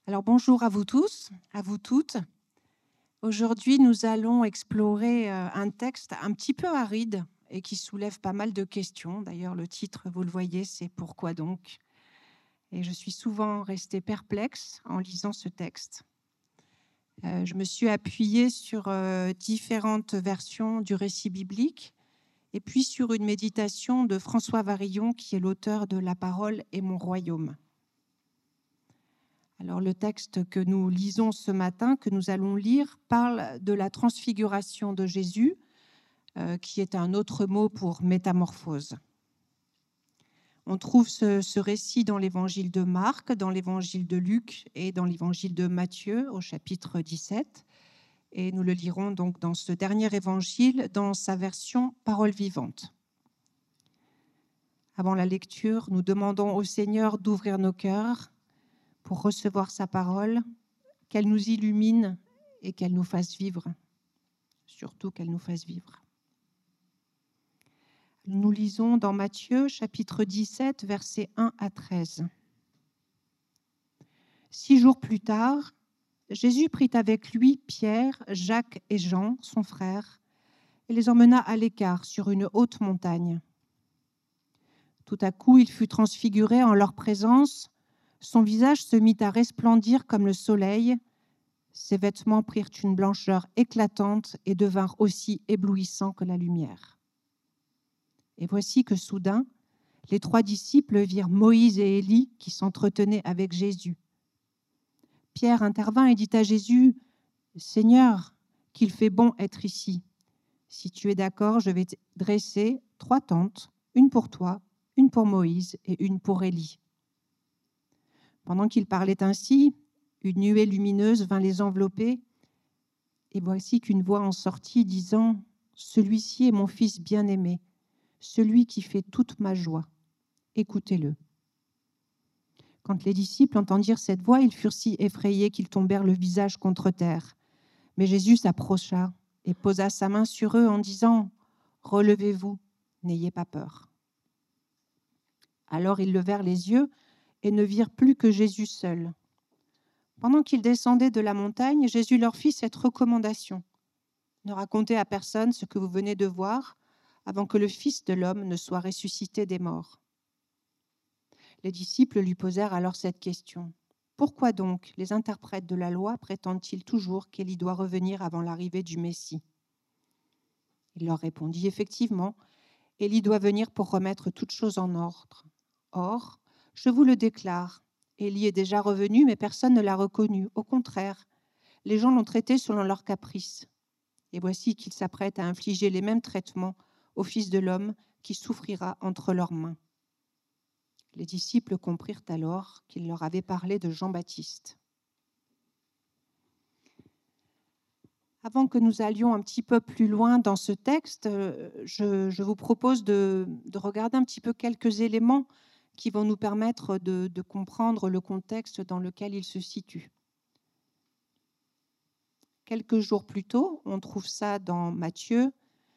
Alors bonjour à vous tous, à vous toutes. Aujourd'hui, nous allons explorer un texte un petit peu aride et qui soulève pas mal de questions. D'ailleurs, le titre, vous le voyez, c'est Pourquoi donc? Et je suis souvent restée perplexe en lisant ce texte. Je me suis appuyée sur différentes versions du récit biblique et puis sur une méditation de François Varillon, qui est l'auteur de La parole est mon royaume. Alors, le texte que nous lisons ce matin, que nous allons lire, parle de la transfiguration de Jésus, qui est un autre mot pour métamorphose. On trouve ce récit dans l'évangile de Marc, dans l'évangile de Luc et dans l'évangile de Matthieu au chapitre 17. Et nous le lirons donc dans ce dernier évangile, dans sa version parole vivante. Avant la lecture, nous demandons au Seigneur d'ouvrir nos cœurs pour recevoir sa parole, qu'elle nous illumine et qu'elle nous fasse vivre, surtout qu'elle nous fasse vivre. Nous lisons dans Matthieu, chapitre 17, versets 1 à 13. 6 jours plus tard, Jésus prit avec lui Pierre, Jacques et Jean, son frère, et les emmena à l'écart sur une haute montagne. Tout à coup, il fut transfiguré en leur présence, son visage se mit à resplendir comme le soleil, ses vêtements prirent une blancheur éclatante et devinrent aussi éblouissants que la lumière. Et voici que soudain, les 3 disciples virent Moïse et Élie qui s'entretenaient avec Jésus. Pierre intervint et dit à Jésus, « Seigneur, qu'il fait bon être ici. Si tu es d'accord, je vais dresser 3 tentes, une pour toi, une pour Moïse et une pour Élie. » Pendant qu'il parlait ainsi, une nuée lumineuse vint les envelopper, et voici qu'une voix en sortit disant, « Celui-ci est mon fils bien-aimé, celui qui fait toute ma joie. Écoutez-le. » Quand les disciples entendirent cette voix, ils furent si effrayés qu'ils tombèrent le visage contre terre. Mais Jésus s'approcha et posa sa main sur eux en disant, « Relevez-vous, n'ayez pas peur. » Alors ils levèrent les yeux et ne virent plus que Jésus seul. Pendant qu'ils descendaient de la montagne, Jésus leur fit cette recommandation. « Ne racontez à personne ce que vous venez de voir avant que le Fils de l'homme ne soit ressuscité des morts. » Les disciples lui posèrent alors cette question. « Pourquoi donc les interprètes de la loi prétendent-ils toujours qu'Élie doit revenir avant l'arrivée du Messie ?» Il leur répondit, « Effectivement, Élie doit venir pour remettre toutes choses en ordre. Or, je vous le déclare, Élie est déjà revenu, mais personne ne l'a reconnu. Au contraire, les gens l'ont traité selon leurs caprices. Et voici qu'il s'apprête à infliger les mêmes traitements au Fils de l'homme qui souffrira entre leurs mains. » Les disciples comprirent alors qu'il leur avait parlé de Jean-Baptiste. Avant que nous allions un petit peu plus loin dans ce texte, je vous propose de regarder un petit peu quelques éléments qui vont nous permettre de comprendre le contexte dans lequel il se situe. Quelques jours plus tôt, on trouve ça dans Matthieu,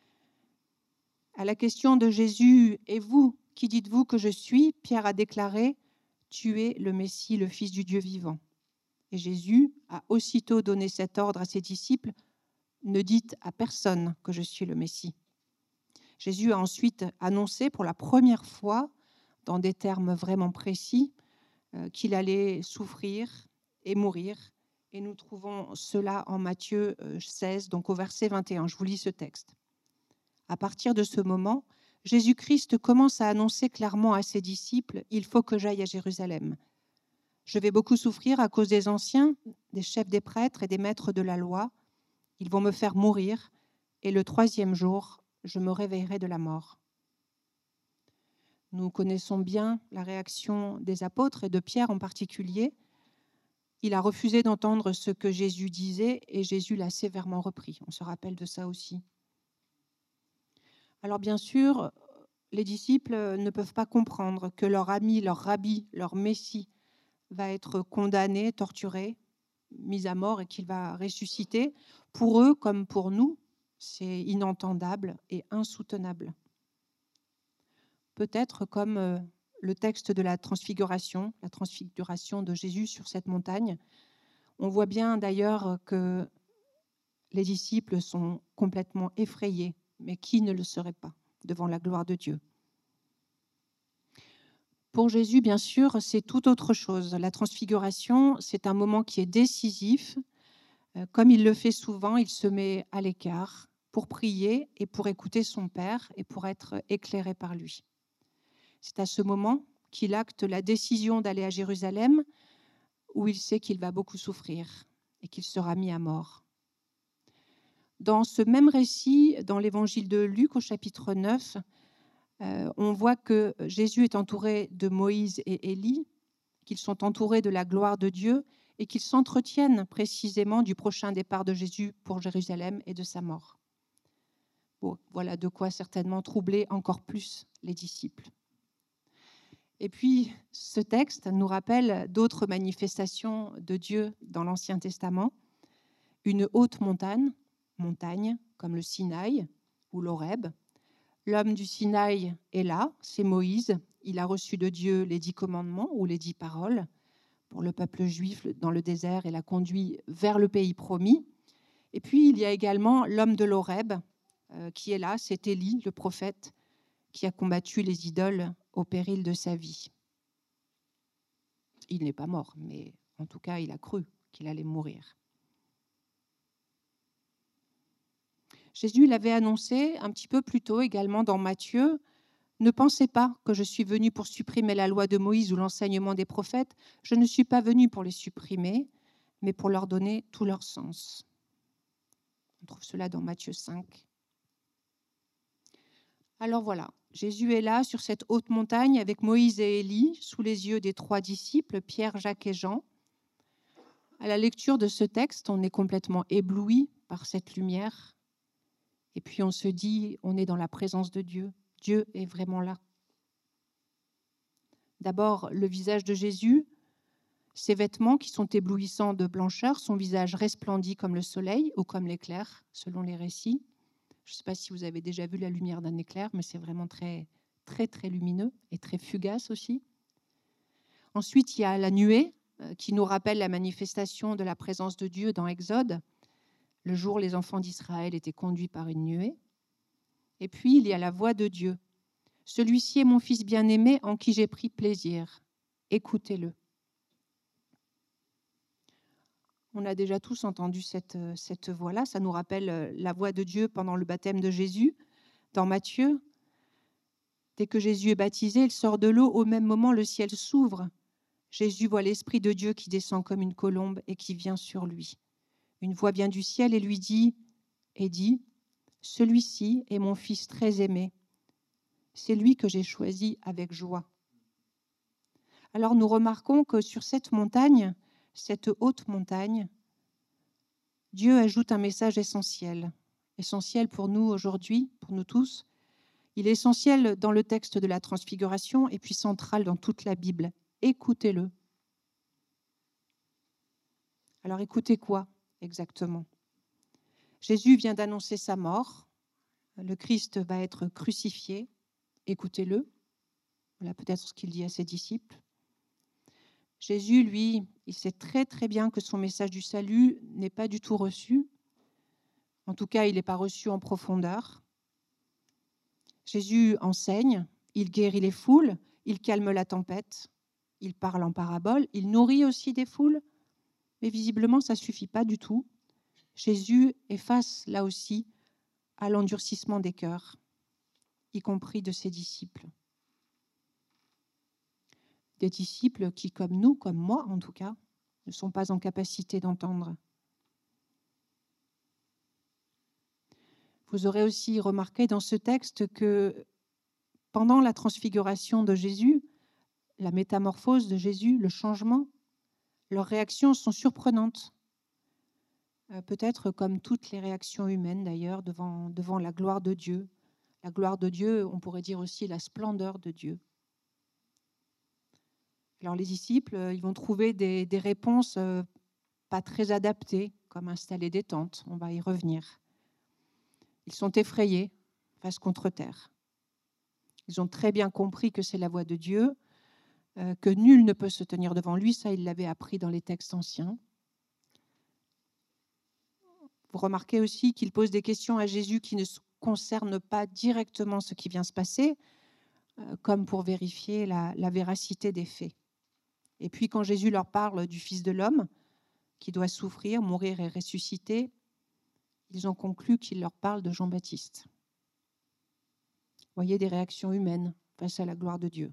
à la question de Jésus, « Et vous, qui dites-vous que je suis ?» Pierre a déclaré, « Tu es le Messie, le Fils du Dieu vivant. » Et Jésus a aussitôt donné cet ordre à ses disciples, « Ne dites à personne que je suis le Messie. » Jésus a ensuite annoncé pour la première fois, dans des termes vraiment précis, qu'il allait souffrir et mourir. Et nous trouvons cela en Matthieu 16, donc au verset 21. Je vous lis ce texte. À partir de ce moment, Jésus-Christ commence à annoncer clairement à ses disciples, « Il faut que j'aille à Jérusalem. Je vais beaucoup souffrir à cause des anciens, des chefs des prêtres et des maîtres de la loi. Ils vont me faire mourir, et le 3e jour, je me réveillerai de la mort. » Nous connaissons bien la réaction des apôtres et de Pierre en particulier. Il a refusé d'entendre ce que Jésus disait et Jésus l'a sévèrement repris. On se rappelle de ça aussi. Alors bien sûr, les disciples ne peuvent pas comprendre que leur ami, leur rabbi, leur messie va être condamné, torturé, mis à mort et qu'il va ressusciter. Pour eux, comme pour nous, c'est inentendable et insoutenable. Peut-être comme le texte de la transfiguration de Jésus sur cette montagne, on voit bien d'ailleurs que les disciples sont complètement effrayés, mais qui ne le serait pas devant la gloire de Dieu? Pour Jésus, bien sûr, c'est tout autre chose. La transfiguration, c'est un moment qui est décisif. Comme il le fait souvent, il se met à l'écart pour prier et pour écouter son Père et pour être éclairé par lui. C'est à ce moment qu'il acte la décision d'aller à Jérusalem, où il sait qu'il va beaucoup souffrir et qu'il sera mis à mort. Dans ce même récit, dans l'évangile de Luc au chapitre 9, on voit que Jésus est entouré de Moïse et Élie, qu'ils sont entourés de la gloire de Dieu et qu'ils s'entretiennent précisément du prochain départ de Jésus pour Jérusalem et de sa mort. Bon, voilà de quoi certainement troubler encore plus les disciples. Et puis, ce texte nous rappelle d'autres manifestations de Dieu dans l'Ancien Testament. Une haute montagne comme le Sinaï ou l'Horeb. L'homme du Sinaï est là, c'est Moïse. Il a reçu de Dieu les 10 commandements ou les 10 paroles pour le peuple juif dans le désert et l'a conduit vers le pays promis. Et puis, il y a également l'homme de l'Horeb qui est là, c'est Élie, le prophète, qui a combattu les idoles au péril de sa vie. Il n'est pas mort, mais en tout cas, il a cru qu'il allait mourir. Jésus l'avait annoncé un petit peu plus tôt également dans Matthieu. « Ne pensez pas que je suis venu pour supprimer la loi de Moïse ou l'enseignement des prophètes. Je ne suis pas venu pour les supprimer, mais pour leur donner tout leur sens. » On trouve cela dans Matthieu 5. Alors voilà, Jésus est là sur cette haute montagne avec Moïse et Élie, sous les yeux des 3 disciples, Pierre, Jacques et Jean. À la lecture de ce texte, on est complètement ébloui par cette lumière. Et puis on se dit, on est dans la présence de Dieu. Dieu est vraiment là. D'abord, le visage de Jésus, ses vêtements qui sont éblouissants de blancheur, son visage resplendit comme le soleil ou comme l'éclair, selon les récits. Je ne sais pas si vous avez déjà vu la lumière d'un éclair, mais c'est vraiment très, très, très lumineux et très fugace aussi. Ensuite, il y a la nuée qui nous rappelle la manifestation de la présence de Dieu dans Exode. Le jour où les enfants d'Israël étaient conduits par une nuée. Et puis, il y a la voix de Dieu. « Celui-ci est mon fils bien-aimé en qui j'ai pris plaisir. Écoutez-le. » On a déjà tous entendu cette voix-là. Ça nous rappelle la voix de Dieu pendant le baptême de Jésus. Dans Matthieu, dès que Jésus est baptisé, il sort de l'eau. Au même moment, le ciel s'ouvre. Jésus voit l'Esprit de Dieu qui descend comme une colombe et qui vient sur lui. Une voix vient du ciel et lui dit, « Celui-ci est mon fils très aimé. C'est lui que j'ai choisi avec joie. » Alors nous remarquons que sur cette montagne, cette haute montagne, Dieu ajoute un message essentiel pour nous aujourd'hui, pour nous tous. Il est essentiel dans le texte de la Transfiguration et puis central dans toute la Bible. Écoutez-le. Alors écoutez quoi exactement? Jésus vient d'annoncer sa mort. Le Christ va être crucifié. Écoutez-le. Voilà peut-être ce qu'il dit à ses disciples. Jésus, lui, il sait très très bien que son message du salut n'est pas du tout reçu. En tout cas, il n'est pas reçu en profondeur. Jésus enseigne, il guérit les foules, il calme la tempête, il parle en parabole, il nourrit aussi des foules, mais visiblement, ça ne suffit pas du tout. Jésus est face, là aussi, à l'endurcissement des cœurs, y compris de ses disciples. Des disciples qui, comme nous, comme moi en tout cas, ne sont pas en capacité d'entendre. Vous aurez aussi remarqué dans ce texte que pendant la transfiguration de Jésus, la métamorphose de Jésus, le changement, leurs réactions sont surprenantes. Peut-être comme toutes les réactions humaines d'ailleurs devant la gloire de Dieu. La gloire de Dieu, on pourrait dire aussi la splendeur de Dieu. Alors les disciples, ils vont trouver des réponses pas très adaptées, comme installer des tentes, on va y revenir. Ils sont effrayés face contre terre. Ils ont très bien compris que c'est la voix de Dieu. que nul ne peut se tenir devant lui. Ça, il l'avait appris dans les textes anciens. Vous remarquez aussi qu'il pose des questions à Jésus qui ne concernent pas directement ce qui vient se passer, comme pour vérifier la véracité des faits. Et puis quand Jésus leur parle du Fils de l'homme, qui doit souffrir, mourir et ressusciter, ils ont conclu qu'il leur parle de Jean-Baptiste. Vous voyez des réactions humaines face à la gloire de Dieu.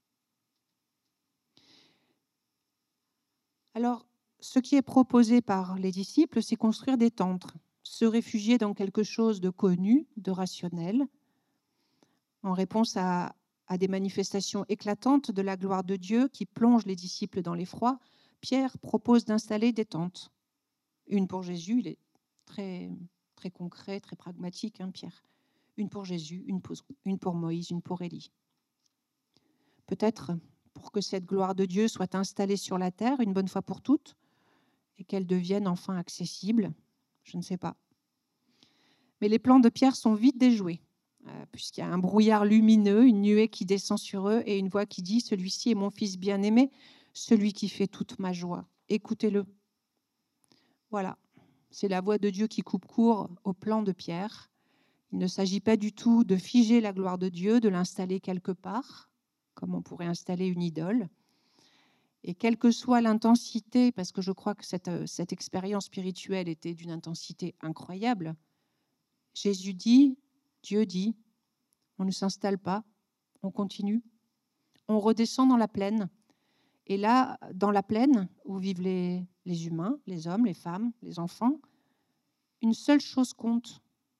Alors, ce qui est proposé par les disciples, c'est construire des tentes, se réfugier dans quelque chose de connu, de rationnel, en réponse à des manifestations éclatantes de la gloire de Dieu qui plongent les disciples dans l'effroi. Pierre propose d'installer des tentes. Une pour Jésus, il est très, très concret, très pragmatique, hein, Pierre. Une pour Jésus, une pour Moïse, une pour Élie. Peut-être pour que cette gloire de Dieu soit installée sur la terre une bonne fois pour toutes et qu'elle devienne enfin accessible, je ne sais pas. Mais les plans de Pierre sont vite déjoués, puisqu'il y a un brouillard lumineux, une nuée qui descend sur eux et une voix qui dit « Celui-ci est mon fils bien-aimé, celui qui fait toute ma joie. Écoutez-le. » Voilà, c'est la voix de Dieu qui coupe court au plan de Pierre. Il ne s'agit pas du tout de figer la gloire de Dieu, de l'installer quelque part, comme on pourrait installer une idole. Et quelle que soit l'intensité, parce que je crois que cette expérience spirituelle était d'une intensité incroyable, Jésus dit, Dieu dit, on ne s'installe pas, on continue, on redescend dans la plaine. Et là, dans la plaine où vivent les humains, les hommes, les femmes, les enfants, une seule chose compte.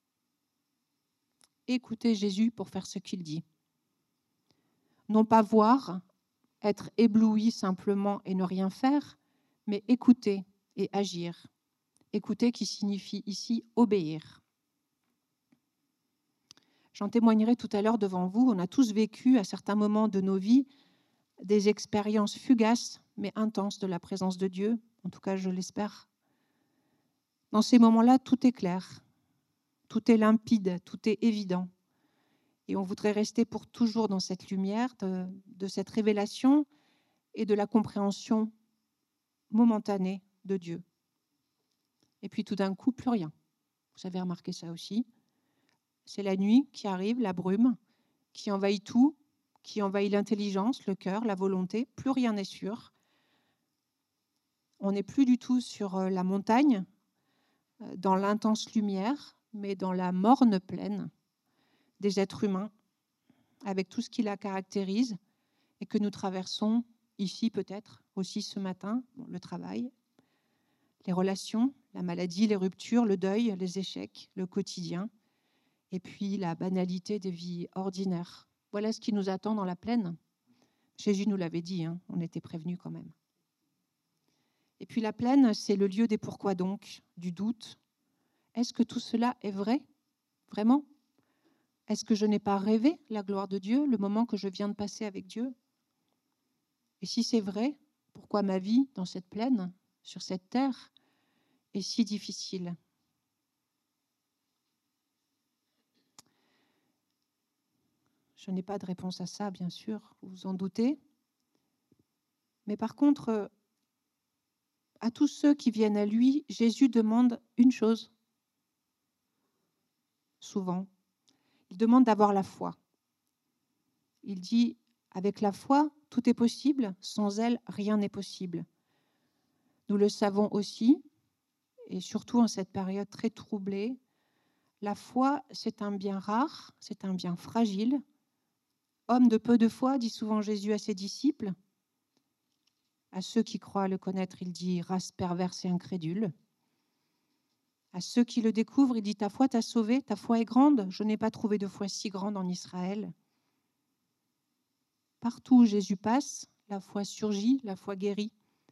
Écoutez Jésus pour faire ce qu'il dit. Non pas voir, être ébloui simplement et ne rien faire, mais écouter et agir. Écouter qui signifie ici obéir. J'en témoignerai tout à l'heure devant vous. On a tous vécu à certains moments de nos vies des expériences fugaces mais intenses de la présence de Dieu. En tout cas, je l'espère. Dans ces moments-là, tout est clair, tout est limpide, tout est évident. Et on voudrait rester pour toujours dans cette lumière, de cette révélation et de la compréhension momentanée de Dieu. Et puis tout d'un coup, plus rien. Vous avez remarqué ça aussi. C'est la nuit qui arrive, la brume, qui envahit tout, qui envahit l'intelligence, le cœur, la volonté. Plus rien n'est sûr. On n'est plus du tout sur la montagne, dans l'intense lumière, mais dans la morne plaine des êtres humains, avec tout ce qui la caractérise et que nous traversons ici peut-être aussi ce matin, le travail, les relations, la maladie, les ruptures, le deuil, les échecs, le quotidien, et puis la banalité des vies ordinaires. Voilà ce qui nous attend dans la plaine. Jésus nous l'avait dit, hein, on était prévenus quand même. Et puis la plaine, c'est le lieu des pourquoi donc, du doute. Est-ce que tout cela est vrai, vraiment ? Est-ce que je n'ai pas rêvé la gloire de Dieu, le moment que je viens de passer avec Dieu ? Et si c'est vrai, pourquoi ma vie dans cette plaine, sur cette terre, est si difficile ? Je n'ai pas de réponse à ça, bien sûr, vous vous en doutez. Mais par contre, à tous ceux qui viennent à lui, Jésus demande une chose, souvent. Il demande d'avoir la foi. Il dit, avec la foi, tout est possible, sans elle, rien n'est possible. Nous le savons aussi, et surtout en cette période très troublée, la foi, c'est un bien rare, c'est un bien fragile. Homme de peu de foi, dit souvent Jésus à ses disciples. À ceux qui croient le connaître, il dit race perverse et incrédule. À ceux qui le découvrent, il dit ta foi t'a sauvé, ta foi est grande, je n'ai pas trouvé de foi si grande en Israël. Partout où Jésus passe, la foi surgit, la foi guérit.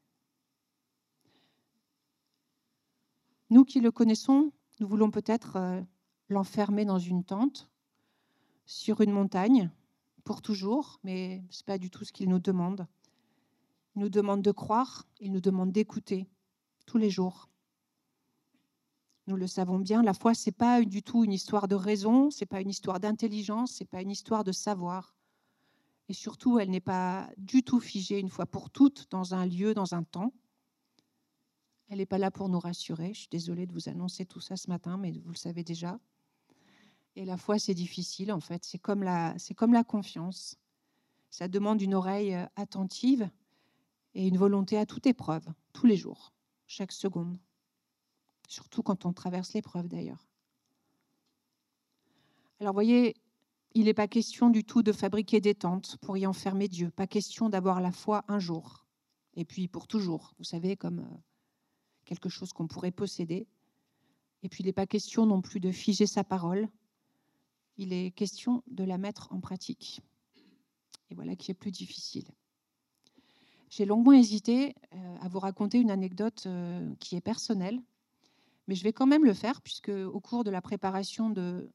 Nous qui le connaissons, nous voulons peut-être l'enfermer dans une tente, sur une montagne, pour toujours, mais ce n'est pas du tout ce qu'il nous demande. Il nous demande de croire, il nous demande d'écouter tous les jours. Nous le savons bien, la foi, ce n'est pas du tout une histoire de raison, ce n'est pas une histoire d'intelligence, ce n'est pas une histoire de savoir. Et surtout, elle n'est pas du tout figée une fois pour toutes dans un lieu, dans un temps. Elle n'est pas là pour nous rassurer. Je suis désolée de vous annoncer tout ça ce matin, mais vous le savez déjà. Et la foi, c'est difficile, en fait. C'est comme la confiance. Ça demande une oreille attentive et une volonté à toute épreuve, tous les jours, chaque seconde. Surtout quand on traverse l'épreuve, d'ailleurs. Alors, vous voyez, il n'est pas question du tout de fabriquer des tentes pour y enfermer Dieu. Pas question d'avoir la foi un jour, et puis pour toujours. Vous savez, comme quelque chose qu'on pourrait posséder. Et puis, il n'est pas question non plus de figer sa parole. Il est question de la mettre en pratique. Et voilà qui est plus difficile. J'ai longuement hésité à vous raconter une anecdote qui est personnelle, mais je vais quand même le faire, puisque au cours de la préparation de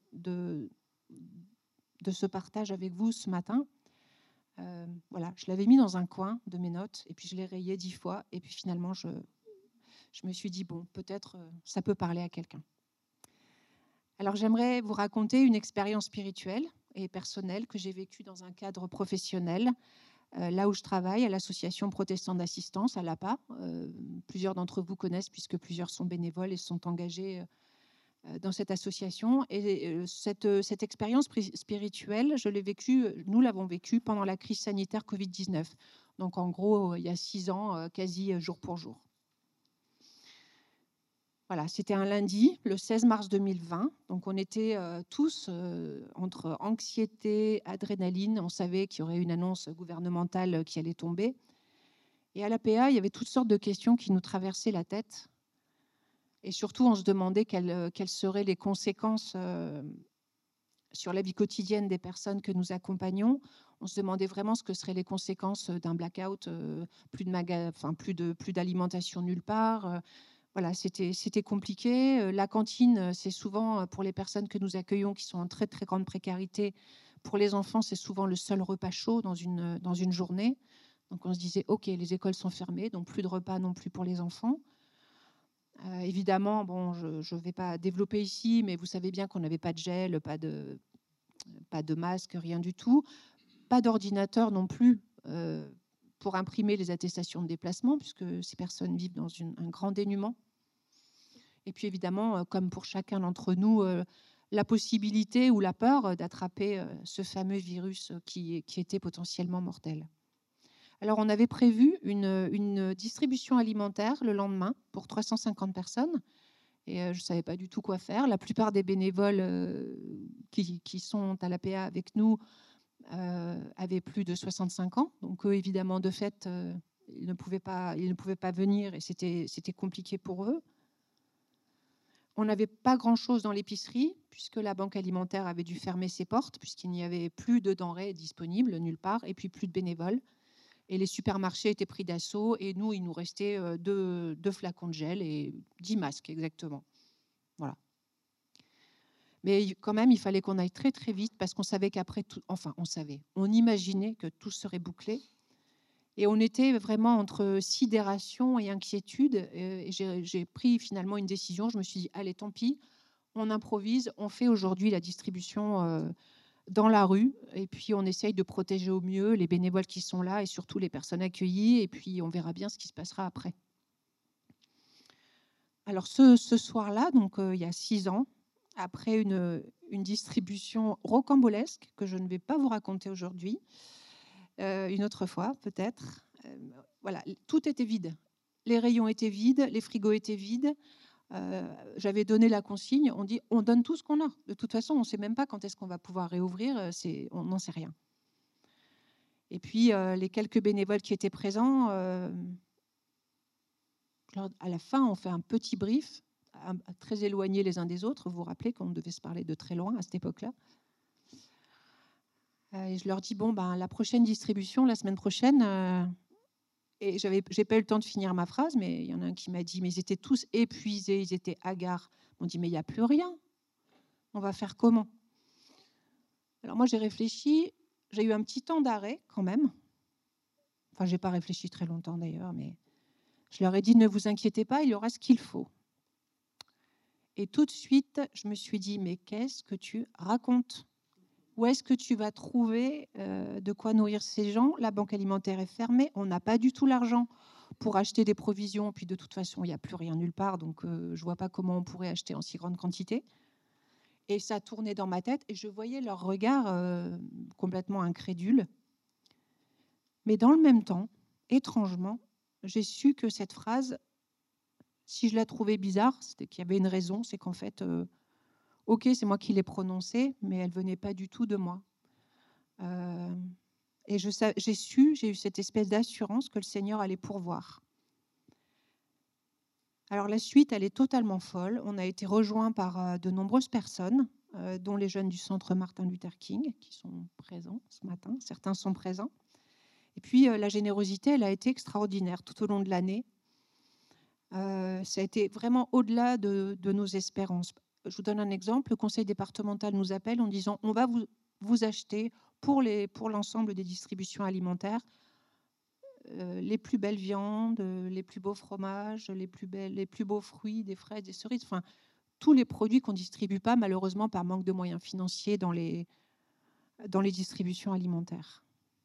ce partage avec vous ce matin, voilà, je l'avais mis dans un coin de mes notes, et puis je l'ai rayé 10 fois, et puis finalement, je me suis dit, bon, peut-être ça peut parler à quelqu'un. Alors, j'aimerais vous raconter une expérience spirituelle et personnelle que j'ai vécue dans un cadre professionnel, là où je travaille, à l'association protestante d'assistance, à l'APA. Plusieurs d'entre vous connaissent, puisque plusieurs sont bénévoles et sont engagés dans cette association. Et cette expérience spirituelle, nous l'avons vécue pendant la crise sanitaire Covid-19. Donc, en gros, il y a 6 ans, quasi jour pour jour. Voilà, c'était un lundi, le 16 mars 2020. Donc, on était tous entre anxiété, adrénaline. On savait qu'il y aurait une annonce gouvernementale qui allait tomber. Et à l'APA, il y avait toutes sortes de questions qui nous traversaient la tête. Et surtout, on se demandait quelles seraient les conséquences sur la vie quotidienne des personnes que nous accompagnons. On se demandait vraiment ce que seraient les conséquences d'un blackout, plus d'alimentation nulle part. Voilà, c'était compliqué. La cantine, c'est souvent pour les personnes que nous accueillons qui sont en très, très grande précarité. Pour les enfants, c'est souvent le seul repas chaud dans une journée. Donc, on se disait, OK, les écoles sont fermées, donc plus de repas non plus pour les enfants. Évidemment, bon, je ne vais pas développer ici, mais vous savez bien qu'on n'avait pas de gel, pas de masque, rien du tout. Pas d'ordinateur non plus pour imprimer les attestations de déplacement, puisque ces personnes vivent dans un grand dénuement. Et puis évidemment, comme pour chacun d'entre nous, la possibilité ou la peur d'attraper ce fameux virus qui était potentiellement mortel. Alors, on avait prévu une distribution alimentaire le lendemain pour 350 personnes. Et je ne savais pas du tout quoi faire. La plupart des bénévoles qui sont à l'APA avec nous avaient plus de 65 ans. Donc, eux, évidemment, de fait, ils ne pouvaient pas venir et c'était compliqué pour eux. On n'avait pas grand-chose dans l'épicerie, puisque la banque alimentaire avait dû fermer ses portes, puisqu'il n'y avait plus de denrées disponibles nulle part, et puis plus de bénévoles. Et les supermarchés étaient pris d'assaut, et nous, il nous restait 2 flacons de gel et 10 masques, exactement. Voilà. Mais quand même, il fallait qu'on aille très, très vite, parce qu'on savait qu'après tout... Enfin, on imaginait que tout serait bouclé. Et on était vraiment entre sidération et inquiétude. Et j'ai pris finalement une décision. Je me suis dit, allez, tant pis, on improvise, on fait aujourd'hui la distribution dans la rue. Et puis, on essaye de protéger au mieux les bénévoles qui sont là et surtout les personnes accueillies. Et puis, on verra bien ce qui se passera après. Alors, ce soir-là, donc il y a 6 ans, après une distribution rocambolesque que je ne vais pas vous raconter aujourd'hui, une autre fois peut-être. Voilà, tout était vide. Les rayons étaient vides, les frigos étaient vides. J'avais donné la consigne, on dit on donne tout ce qu'on a. De toute façon, on ne sait même pas quand est-ce qu'on va pouvoir réouvrir, on n'en sait rien. Et puis, les quelques bénévoles qui étaient présents, à la fin, on fait un petit brief, très éloignés les uns des autres. Vous vous rappelez qu'on devait se parler de très loin à cette époque-là. Et je leur dis, bon, la prochaine distribution, la semaine prochaine, et j'ai pas eu le temps de finir ma phrase, mais il y en a un qui m'a dit, mais ils étaient tous épuisés, ils étaient hagards. On dit, mais il n'y a plus rien. On va faire comment? Alors moi, j'ai réfléchi, j'ai eu un petit temps d'arrêt quand même. Enfin, je n'ai pas réfléchi très longtemps d'ailleurs, mais je leur ai dit, ne vous inquiétez pas, il y aura ce qu'il faut. Et tout de suite, je me suis dit, mais qu'est-ce que tu racontes? où est-ce que tu vas trouver de quoi nourrir ces gens? La banque alimentaire est fermée, on n'a pas du tout l'argent pour acheter des provisions, puis de toute façon, il n'y a plus rien nulle part, donc je ne vois pas comment on pourrait acheter en si grande quantité. Et ça tournait dans ma tête et je voyais leur regard complètement incrédule. Mais dans le même temps, étrangement, j'ai su que cette phrase, si je la trouvais bizarre, c'était qu'il y avait une raison, c'est qu'en fait, ok, c'est moi qui l'ai prononcée, mais elle venait pas du tout de moi. Et j'ai eu cette espèce d'assurance que le Seigneur allait pourvoir. Alors la suite, elle est totalement folle. On a été rejoints par de nombreuses personnes, dont les jeunes du Centre Martin Luther King, qui sont présents ce matin. Certains sont présents. Et puis la générosité, elle a été extraordinaire tout au long de l'année. Ça a été vraiment au-delà de nos espérances. Je vous donne un exemple. Le conseil départemental nous appelle en disant on va vous acheter pour l'ensemble des distributions alimentaires les plus belles viandes, les plus beaux fromages, les plus beaux fruits, des fraises, des cerises, enfin tous les produits qu'on ne distribue pas malheureusement par manque de moyens financiers dans les distributions alimentaires.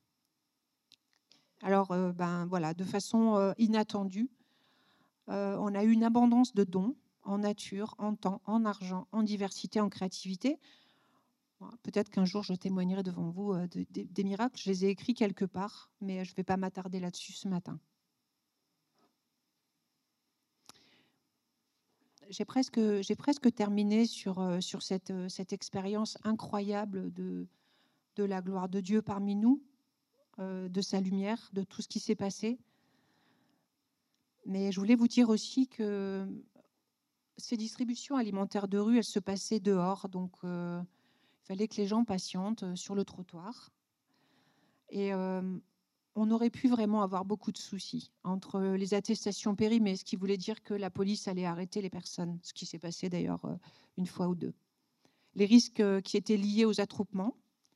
Alors voilà, de façon inattendue, on a eu une abondance de dons en nature, en temps, en argent, en diversité, en créativité. Peut-être qu'un jour, je témoignerai devant vous des miracles. Je les ai écrits quelque part, mais je ne vais pas m'attarder là-dessus ce matin. J'ai presque terminé sur cette expérience incroyable de la gloire de Dieu parmi nous, de sa lumière, de tout ce qui s'est passé. Mais je voulais vous dire aussi que ces distributions alimentaires de rue, elles se passaient dehors, donc il fallait que les gens patientent sur le trottoir. Et on aurait pu vraiment avoir beaucoup de soucis entre les attestations périmées, ce qui voulait dire que la police allait arrêter les personnes, ce qui s'est passé d'ailleurs une fois ou deux. Les risques qui étaient liés aux attroupements,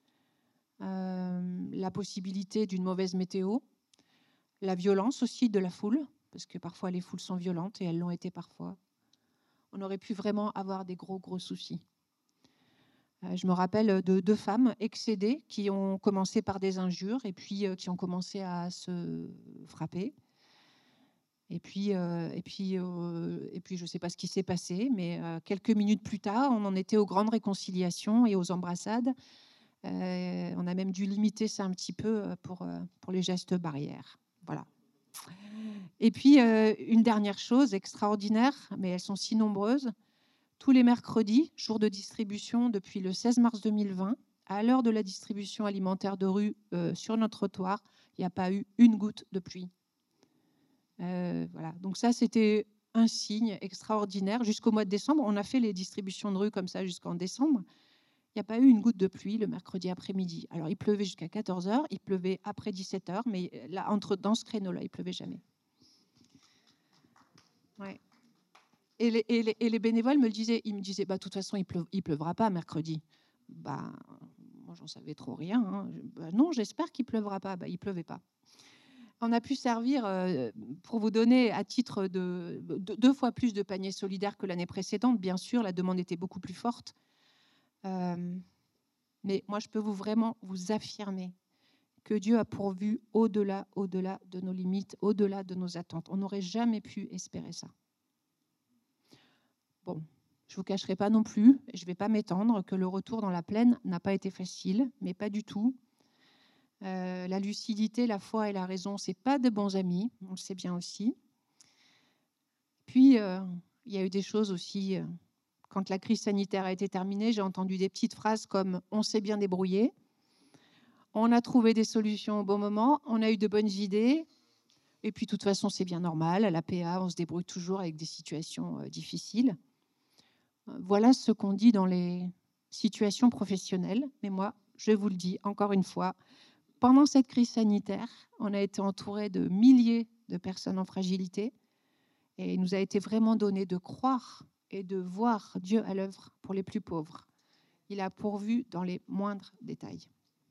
la possibilité d'une mauvaise météo, la violence aussi de la foule, parce que parfois les foules sont violentes et elles l'ont été parfois. On aurait pu vraiment avoir des gros soucis. Je me rappelle de 2 femmes excédées qui ont commencé par des injures et puis qui ont commencé à se frapper. Et puis je ne sais pas ce qui s'est passé, mais quelques minutes plus tard, on en était aux grandes réconciliations et aux embrassades. On a même dû limiter ça un petit peu pour les gestes barrières. Voilà. Et puis, une dernière chose extraordinaire, mais elles sont si nombreuses. Tous les mercredis, jour de distribution depuis le 16 mars 2020, à l'heure de la distribution alimentaire de rue sur notre trottoir, il n'y a pas eu une goutte de pluie. Voilà. Donc ça, c'était un signe extraordinaire. Jusqu'au mois de décembre, on a fait les distributions de rue comme ça jusqu'en décembre. Il n'y a pas eu une goutte de pluie le mercredi après-midi. Alors, il pleuvait jusqu'à 14h, il pleuvait après 17h, mais là, dans ce créneau-là, il ne pleuvait jamais. Ouais. Et les bénévoles me le disaient. Ils me disaient, de toute façon, il pleuvra pas mercredi. Moi, j'en savais trop rien. Hein. Non, j'espère qu'il pleuvra pas. Il pleuvait pas. On a pu servir, pour vous donner à titre de 2 fois plus de paniers solidaires que l'année précédente. Bien sûr, la demande était beaucoup plus forte. Mais moi, je peux vraiment vous affirmer que Dieu a pourvu au-delà de nos limites, au-delà de nos attentes. On n'aurait jamais pu espérer ça. Bon, je ne vous cacherai pas non plus, je ne vais pas m'étendre, que le retour dans la plaine n'a pas été facile, mais pas du tout. La lucidité, la foi et la raison, ce n'est pas de bons amis, on le sait bien aussi. Puis, il y a eu des choses aussi, quand la crise sanitaire a été terminée, j'ai entendu des petites phrases comme « on s'est bien débrouillé », on a trouvé des solutions au bon moment, on a eu de bonnes idées, et puis de toute façon, c'est bien normal, à l'APA, on se débrouille toujours avec des situations difficiles. Voilà ce qu'on dit dans les situations professionnelles, mais moi, je vous le dis encore une fois, pendant cette crise sanitaire, on a été entouré de milliers de personnes en fragilité, et il nous a été vraiment donné de croire et de voir Dieu à l'œuvre pour les plus pauvres. Il a pourvu dans les moindres détails.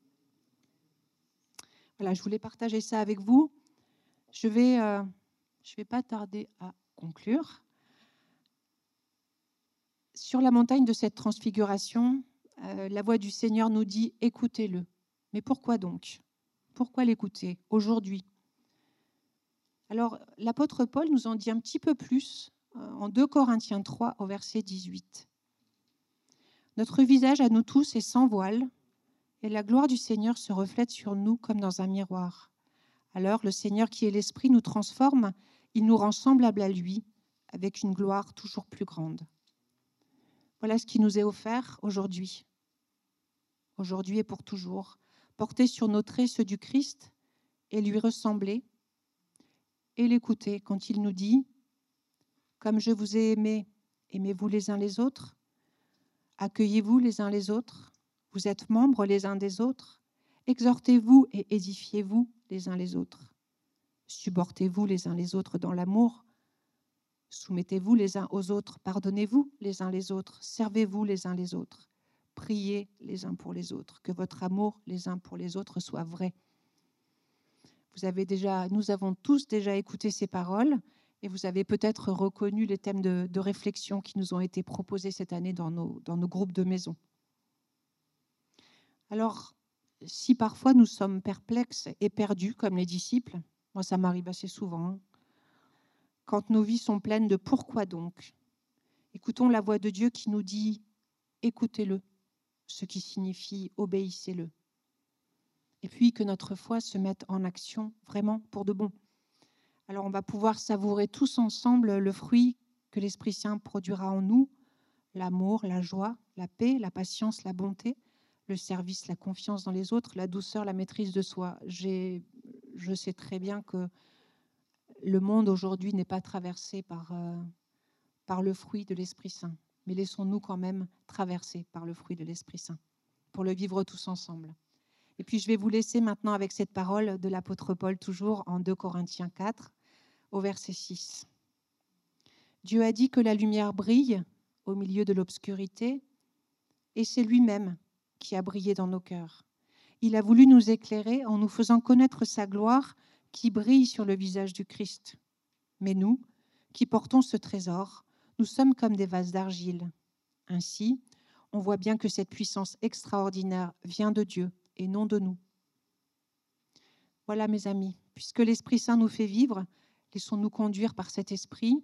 Voilà, je voulais partager ça avec vous. Je vais pas tarder à conclure. Sur la montagne de cette transfiguration, la voix du Seigneur nous dit « écoutez-le ». Mais pourquoi donc? Pourquoi l'écouter aujourd'hui? Alors, l'apôtre Paul nous en dit un petit peu plus en 2 Corinthiens 3 au verset 18. Notre visage à nous tous est sans voile, et la gloire du Seigneur se reflète sur nous comme dans un miroir. Alors, le Seigneur qui est l'Esprit nous transforme, il nous rend semblables à lui, avec une gloire toujours plus grande. Voilà ce qui nous est offert aujourd'hui et pour toujours. Porter sur nos traits ceux du Christ et lui ressembler et l'écouter quand il nous dit « Comme je vous ai aimé, aimez-vous les uns les autres. Accueillez-vous les uns les autres. Vous êtes membres les uns des autres. Exhortez-vous et édifiez-vous les uns les autres. Supportez-vous les uns les autres dans l'amour. Soumettez-vous les uns aux autres. Pardonnez-vous les uns les autres. Servez-vous les uns les autres. Priez les uns pour les autres. Que votre amour les uns pour les autres soit vrai. » Nous avons tous déjà écouté ces paroles et vous avez peut-être reconnu les thèmes de réflexion qui nous ont été proposés cette année dans nos groupes de maison. Alors, si parfois nous sommes perplexes et perdus comme les disciples, moi ça m'arrive assez souvent, quand nos vies sont pleines de pourquoi donc, écoutons la voix de Dieu qui nous dit « écoutez-le », ce qui signifie « obéissez-le ». Et puis que notre foi se mette en action vraiment pour de bon. Alors on va pouvoir savourer tous ensemble le fruit que l'Esprit Saint produira en nous, l'amour, la joie, la paix, la patience, la bonté, le service, la confiance dans les autres, la douceur, la maîtrise de soi. Je sais très bien que le monde aujourd'hui n'est pas traversé par le fruit de l'Esprit Saint, mais laissons-nous quand même traverser par le fruit de l'Esprit Saint pour le vivre tous ensemble. Et puis je vais vous laisser maintenant avec cette parole de l'apôtre Paul, toujours en 2 Corinthiens 4, au verset 6. Dieu a dit que la lumière brille au milieu de l'obscurité, et c'est lui-même qui a brillé dans nos cœurs. Il a voulu nous éclairer en nous faisant connaître sa gloire qui brille sur le visage du Christ. Mais nous, qui portons ce trésor, nous sommes comme des vases d'argile. Ainsi, on voit bien que cette puissance extraordinaire vient de Dieu et non de nous. Voilà, mes amis, puisque l'Esprit Saint nous fait vivre, laissons-nous conduire par cet Esprit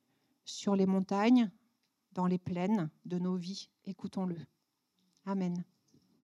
sur les montagnes, dans les plaines de nos vies. Écoutons-le. Amen.